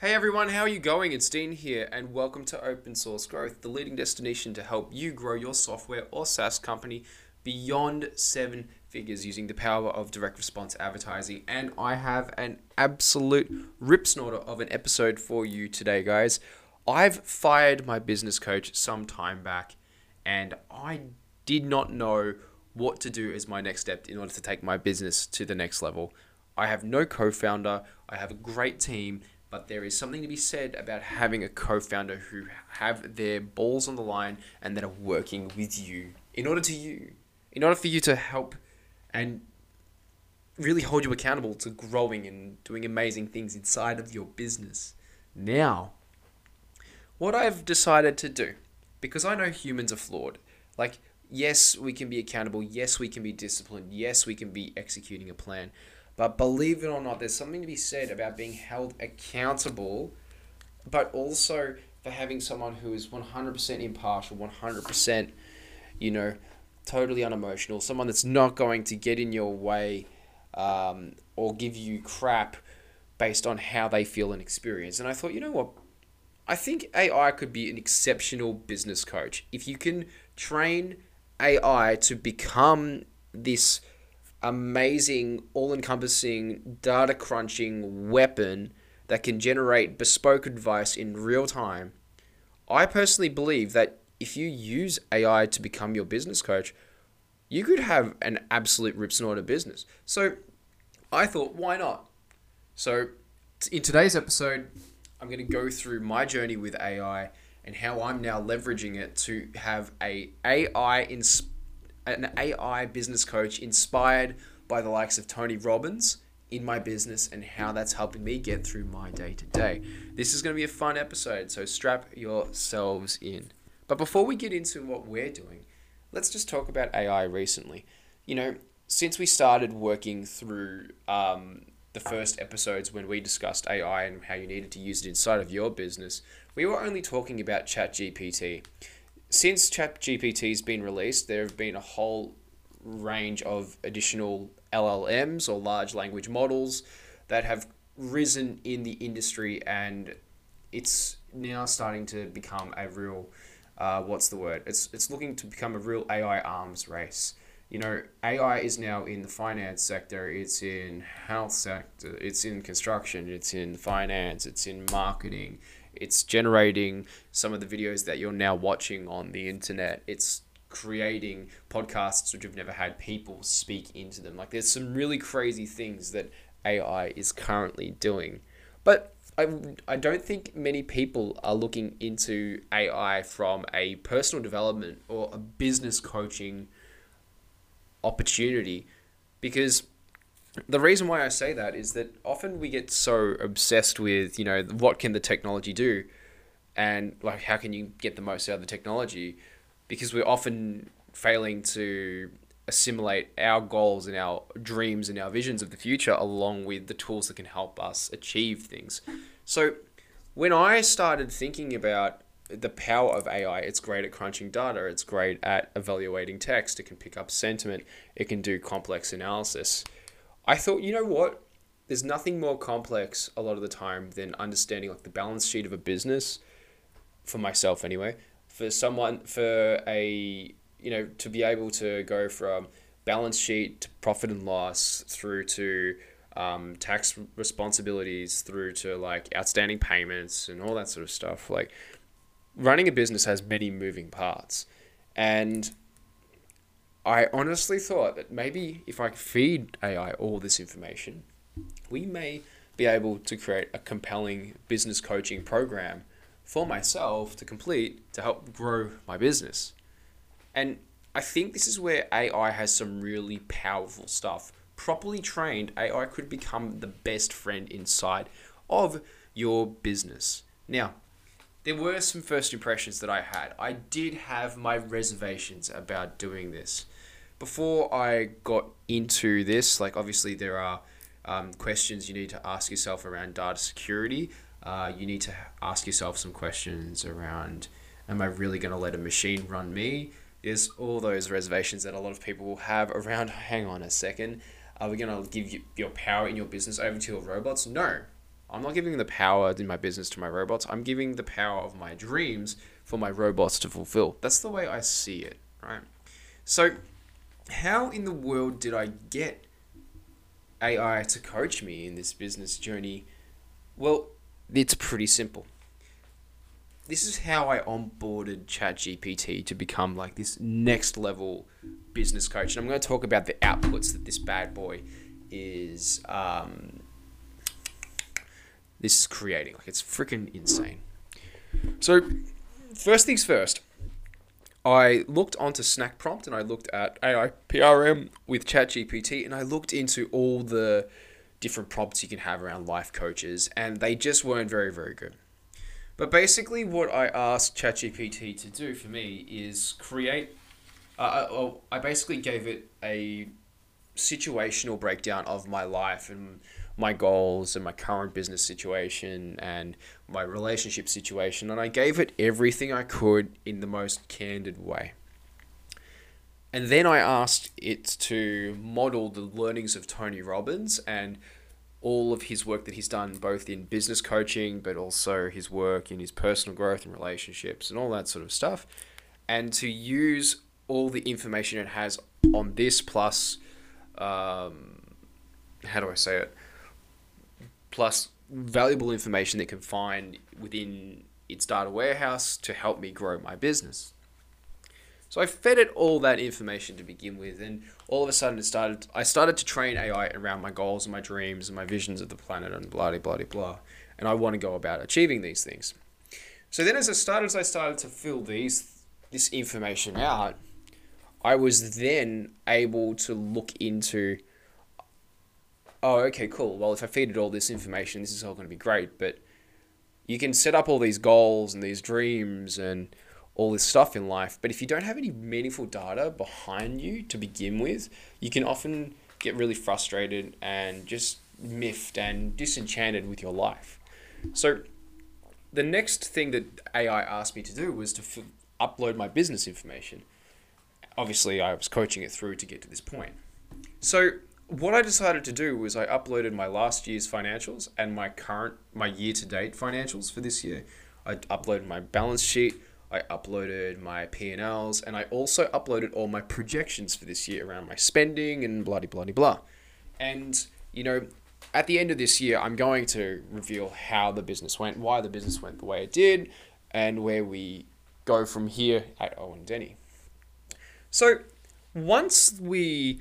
Hey everyone, how are you going? It's Dean here, and welcome to Open Source Growth, the leading destination to help you grow your software or SaaS company beyond seven figures using the power of direct response advertising. And I have an absolute rip snorter of an episode for you today, guys. I've fired my business coach some time back, and I did not know what to do as my next step in order to take my business to the next level. I have no co-founder, I have a great team, but there is something to be said about having a co-founder who have their balls on the line and that are working with you in order for you to help and really hold you accountable to growing and doing amazing things inside of your business. Now, what I've decided to do, because I know humans are flawed, like, yes, we can be accountable, yes, we can be disciplined, yes, we can be executing a plan, but believe it or not, there's something to be said about being held accountable, but also for having someone who is 100% impartial, 100%, totally unemotional, someone that's not going to get in your way or give you crap based on how they feel and experience. And I thought, you know what? I think AI could be an exceptional business coach. If you can train AI to become this amazing, all-encompassing, data-crunching weapon that can generate bespoke advice in real time, I personally believe that if you use AI to become your business coach, you could have an absolute rip snorter business. So I thought, why not? So in today's episode, I'm going to go through my journey with AI and how I'm now leveraging it to have an AI business coach inspired by the likes of Tony Robbins in my business and how that's helping me get through my day to day. This is going to be a fun episode, so strap yourselves in. But before we get into what we're doing, let's just talk about AI recently. Since we started working through the first episodes when we discussed AI and how you needed to use it inside of your business, we were only talking about ChatGPT. Since ChatGPT's been released, there have been a whole range of additional LLMs or large language models that have risen in the industry, and it's now starting to become a real, It's looking to become a real AI arms race. AI is now in the finance sector, it's in health sector, it's in construction, it's in finance, it's in marketing, it's generating some of the videos that you're now watching on the internet. It's creating podcasts which have never had people speak into them. Like, there's some really crazy things that AI is currently doing. But I don't think many people are looking into AI from a personal development or a business coaching opportunity, because the reason why I say that is that often we get so obsessed with, what can the technology do and like how can you get the most out of the technology, because we're often failing to assimilate our goals and our dreams and our visions of the future along with the tools that can help us achieve things. So when I started thinking about the power of AI, it's great at crunching data, it's great at evaluating text, it can pick up sentiment, it can do complex analysis. I thought, you know what? There's nothing more complex a lot of the time than understanding like the balance sheet of a business, for myself anyway, to be able to go from balance sheet to profit and loss through to tax responsibilities through to like outstanding payments and all that sort of stuff. Like, running a business has many moving parts, and I honestly thought that maybe if I feed AI all this information, we may be able to create a compelling business coaching program for myself to complete to help grow my business. And I think this is where AI has some really powerful stuff. Properly trained, AI could become the best friend inside of your business. Now, there were some first impressions that I had. I did have my reservations about doing this. Before I got into this, like, obviously there are questions you need to ask yourself around data security. You need to ask yourself some questions around, am I really going to let a machine run me? There's all those reservations that a lot of people will have around, hang on a second, are we going to give you your power in your business over to your robots? No. I'm not giving the power in my business to my robots. I'm giving the power of my dreams for my robots to fulfill. That's the way I see it, right? So, how in the world did I get AI to coach me in this business journey? Well, it's pretty simple. This is how I onboarded ChatGPT to become like this next level business coach. And I'm going to talk about the outputs that this bad boy is this is creating. Like, it's freaking insane. So, first things first, I looked onto Snack Prompt and I looked at AI PRM with ChatGPT, and I looked into all the different prompts you can have around life coaches, and they just weren't very, very good. But basically, what I asked ChatGPT to do for me is create. I basically gave it a situational breakdown of my life and my goals and my current business situation and my relationship situation, and I gave it everything I could in the most candid way. And then I asked it to model the learnings of Tony Robbins and all of his work that he's done, both in business coaching, but also his work in his personal growth and relationships and all that sort of stuff, and to use all the information it has on this plus, how do I say it? Plus valuable information it can find within its data warehouse to help me grow my business. So I fed it all that information to begin with, and all of a sudden I started to train AI around my goals and my dreams and my visions of the planet and blah, blah, blah, blah. And I want to go about achieving these things. So then as I started to fill this information out, I was then able to look into, oh, okay, cool. Well, if I feed it all this information, this is all going to be great. But you can set up all these goals and these dreams and all this stuff in life, but if you don't have any meaningful data behind you to begin with, you can often get really frustrated and just miffed and disenchanted with your life. So the next thing that AI asked me to do was to upload my business information. Obviously, I was coaching it through to get to this point. So what I decided to do was I uploaded my last year's financials and my year-to-date financials for this year. I uploaded my balance sheet, I uploaded my P&Ls, and I also uploaded all my projections for this year around my spending and blah, blah, blah, blah. And, at the end of this year, I'm going to reveal how the business went, why the business went the way it did, and where we go from here at Owen Denny. So once we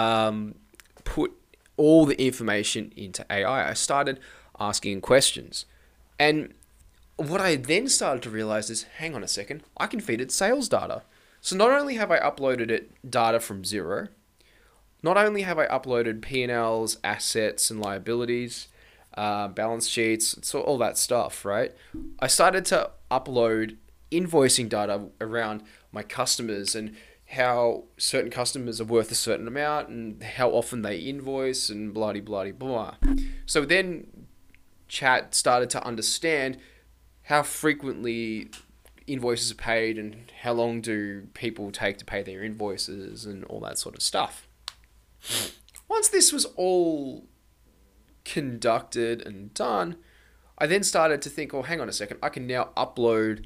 put all the information into AI, I started asking questions. And what I then started to realize is, hang on a second, I can feed it sales data. So not only have I uploaded it data from Xero, not only have I uploaded P&Ls, assets and liabilities, balance sheets, so all that stuff, right? I started to upload invoicing data around my customers and how certain customers are worth a certain amount and how often they invoice and blah, blah, blah. So then Chat started to understand how frequently invoices are paid and how long do people take to pay their invoices and all that sort of stuff. Once this was all conducted and done, I then started to think, oh, hang on a second, I can now upload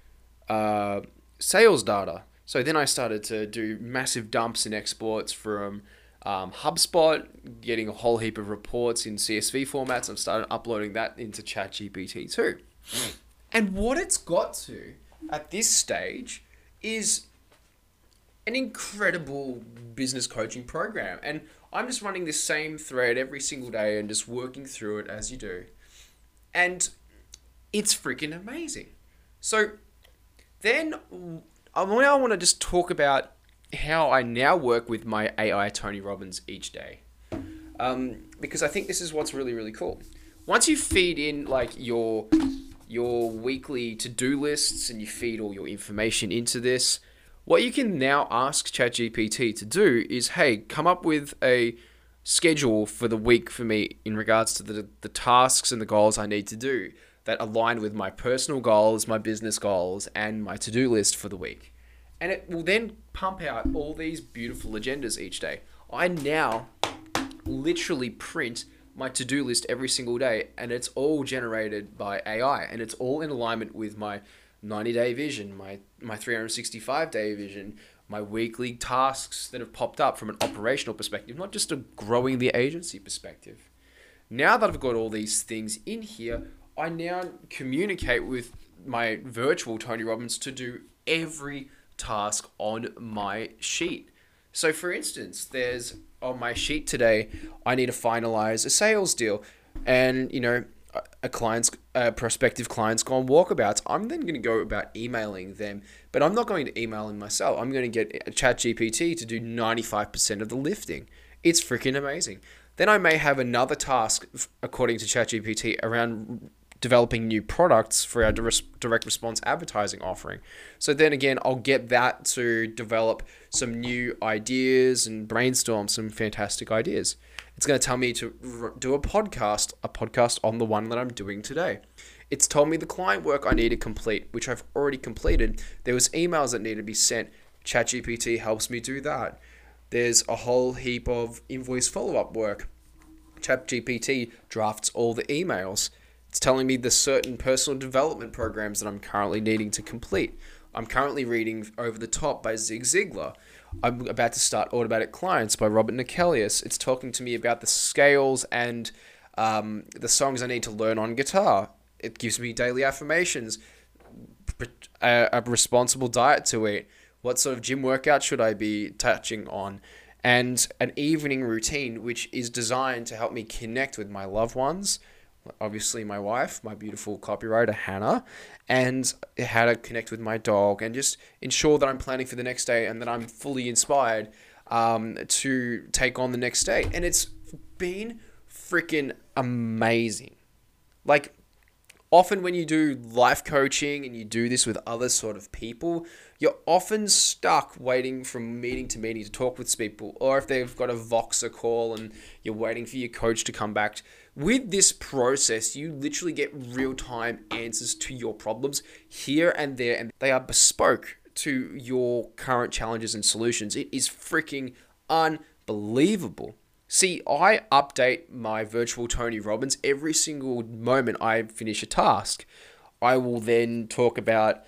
sales data. So then I started to do massive dumps and exports from HubSpot, getting a whole heap of reports in CSV formats. I've started uploading that into ChatGPT too. And what it's got to at this stage is an incredible business coaching program. And I'm just running this same thread every single day and just working through it as you do. And it's freaking amazing. So then I now want to just talk about how I now work with my AI Tony Robbins each day. Because I think this is what's really, really cool. Once you feed in like your weekly to-do lists and you feed all your information into this, what you can now ask ChatGPT to do is, hey, come up with a schedule for the week for me in regards to the tasks and the goals I need to do that align with my personal goals, my business goals, and my to-do list for the week. And it will then pump out all these beautiful agendas each day. I now literally print my to-do list every single day, and it's all generated by AI, and it's all in alignment with my 90-day vision, my 365-day vision, my weekly tasks that have popped up from an operational perspective, not just a growing the agency perspective. Now that I've got all these things in here, I now communicate with my virtual Tony Robbins to do every task on my sheet. So for instance, there's on my sheet today, I need to finalize a sales deal, and a prospective client's gone walkabouts. I'm then going to go about emailing them, but I'm not going to email them myself. I'm going to get ChatGPT to do 95% of the lifting. It's freaking amazing. Then I may have another task, according to ChatGPT, around developing new products for our direct response advertising offering. So then again, I'll get that to develop some new ideas and brainstorm some fantastic ideas. It's going to tell me to do a podcast on the one that I'm doing today. It's told me the client work I need to complete, which I've already completed. There was emails that need to be sent. ChatGPT helps me do that. There's a whole heap of invoice follow-up work. ChatGPT drafts all the emails. It's telling me the certain personal development programs that I'm currently needing to complete. I'm currently reading Over the Top by Zig Ziglar. I'm about to start Automatic Clients by Robert Nichelius. It's talking to me about the scales and the songs I need to learn on guitar. It gives me daily affirmations, a responsible diet to eat, what sort of gym workout should I be touching on, and an evening routine which is designed to help me connect with my loved ones, obviously my wife, my beautiful copywriter Hannah, and how to connect with my dog, and just ensure that I'm planning for the next day and that I'm fully inspired to take on the next day. And it's been freaking amazing. Like, often when you do life coaching and you do this with other sort of people, you're often stuck waiting from meeting to meeting to talk with people, or if they've got a Voxer call and you're waiting for your coach to come back. With this process, you literally get real-time answers to your problems here and there, and they are bespoke to your current challenges and solutions. It is freaking unbelievable. See, I update my virtual Tony Robbins every single moment I finish a task. I will then talk about,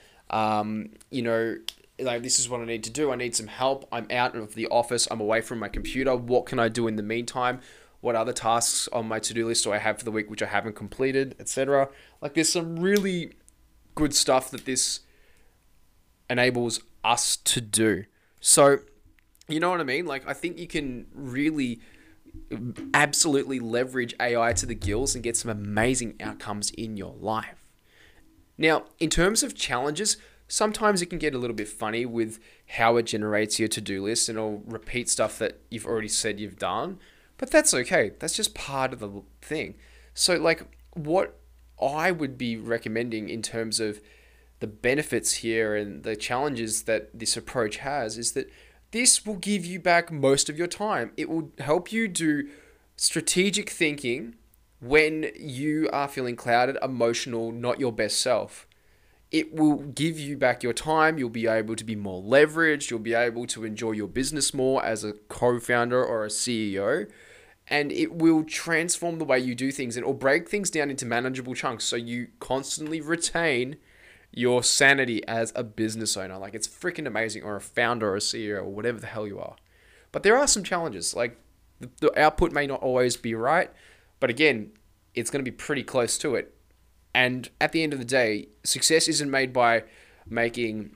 this is what I need to do. I need some help. I'm out of the office. I'm away from my computer. What can I do in the meantime? What other tasks on my to-do list do I have for the week which I haven't completed, etc. Like, there's some really good stuff that this enables us to do. So, you know what I mean? Like, I think you can really absolutely leverage AI to the gills and get some amazing outcomes in your life. Now, in terms of challenges, sometimes it can get a little bit funny with how it generates your to-do list, and it'll repeat stuff that you've already said you've done. But that's okay. That's just part of the thing. So, like, what I would be recommending in terms of the benefits here and the challenges that this approach has is that this will give you back most of your time. It will help you do strategic thinking when you are feeling clouded, emotional, not your best self. It will give you back your time. You'll be able to be more leveraged. You'll be able to enjoy your business more as a co-founder or a CEO. And it will transform the way you do things, and it will break things down into manageable chunks so you constantly retain your sanity as a business owner. Like, it's freaking amazing, or a founder or a CEO or whatever the hell you are. But there are some challenges. Like, the output may not always be right, but again, it's going to be pretty close to it. And at the end of the day, success isn't made by making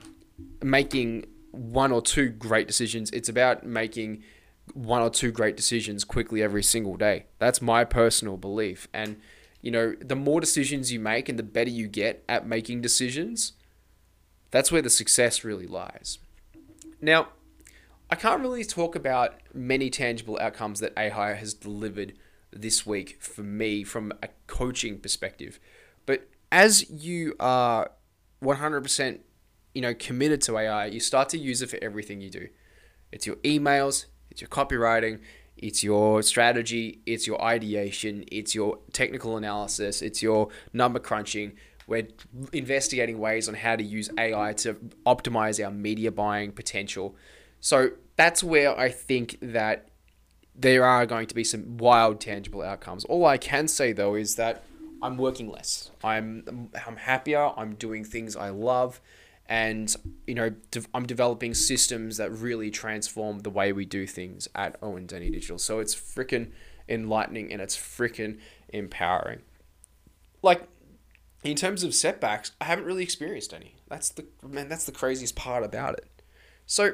one or two great decisions. It's about making one or two great decisions quickly every single day. That's my personal belief. And, the more decisions you make and the better you get at making decisions, that's where the success really lies. Now, I can't really talk about many tangible outcomes that AI has delivered this week for me from a coaching perspective. But as you are 100%, committed to AI, you start to use it for everything you do. It's your emails, it's your copywriting, it's your strategy, it's your ideation, it's your technical analysis, it's your number crunching. We're investigating ways on how to use AI to optimize our media buying potential. So that's where I think that there are going to be some wild tangible outcomes. All I can say though is that I'm working less. I'm happier. I'm doing things I love, and I'm developing systems that really transform the way we do things at Owen Denny Digital. So it's freaking enlightening and it's freaking empowering. Like, in terms of setbacks, I haven't really experienced any. That's the craziest part about it. So,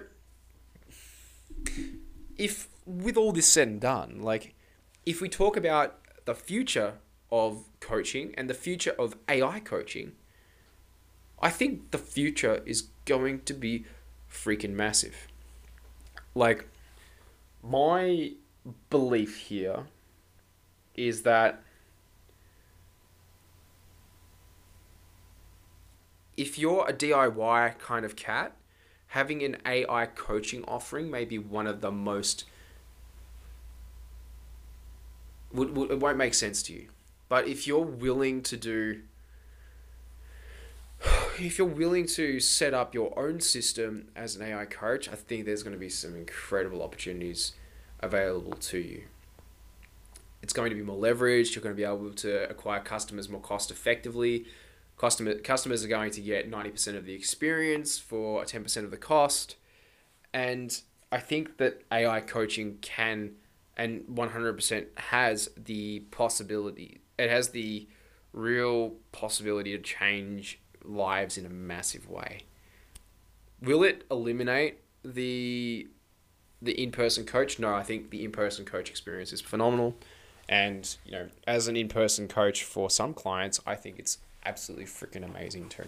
if with all this said and done, like, if we talk about the future of coaching and the future of AI coaching, I think the future is going to be freaking massive. Like, my belief here is that if you're a DIY kind of cat, having an AI coaching offering may be one of the most... It won't make sense to you. But if you're willing to set up your own system as an AI coach, I think there's going to be some incredible opportunities available to you. It's going to be more leveraged. You're going to be able to acquire customers more cost effectively. Customers are going to get 90% of the experience for 10% of the cost. And I think that AI coaching can and 100% has the possibility. It has the real possibility to change lives in a massive way. Will it eliminate the in-person coach? No, I think the in-person coach experience is phenomenal. And, as an in-person coach for some clients, I think it's absolutely freaking amazing too.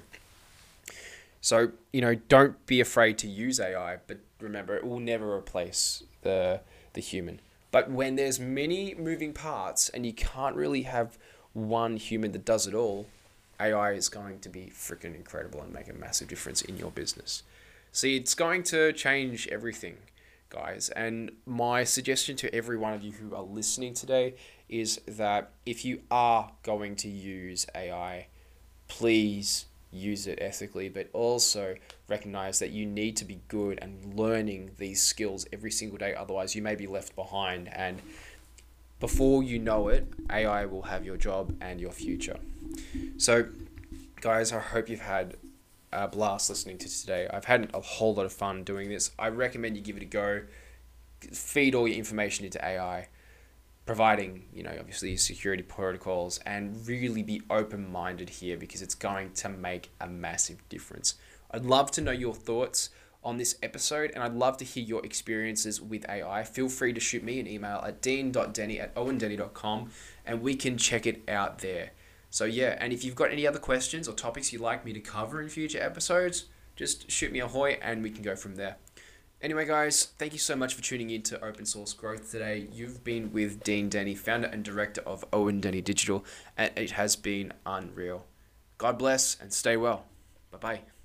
So, don't be afraid to use AI, but remember, it will never replace the human. But when there's many moving parts and you can't really have one human that does it all, AI is going to be freaking incredible and make a massive difference in your business. See, it's going to change everything, guys. And my suggestion to every one of you who are listening today is that if you are going to use AI, please use it ethically, but also recognize that you need to be good and learning these skills every single day. Otherwise, you may be left behind. And before you know it, AI will have your job and your future. So, guys, I hope you've had a blast listening to today. I've had a whole lot of fun doing this. I recommend you give it a go. Feed all your information into AI, providing, obviously security protocols, and really be open-minded here because it's going to make a massive difference. I'd love to know your thoughts on this episode, and I'd love to hear your experiences with AI. Feel free to shoot me an email at dean.denny@owendenny.com and we can check it out there. So yeah, and if you've got any other questions or topics you'd like me to cover in future episodes, just shoot me a hoy and we can go from there. Anyway, guys, thank you so much for tuning in to Open Source Growth today. You've been with Dean Denny, founder and director of Owen Denny Digital, and it has been unreal. God bless and stay well. Bye-bye.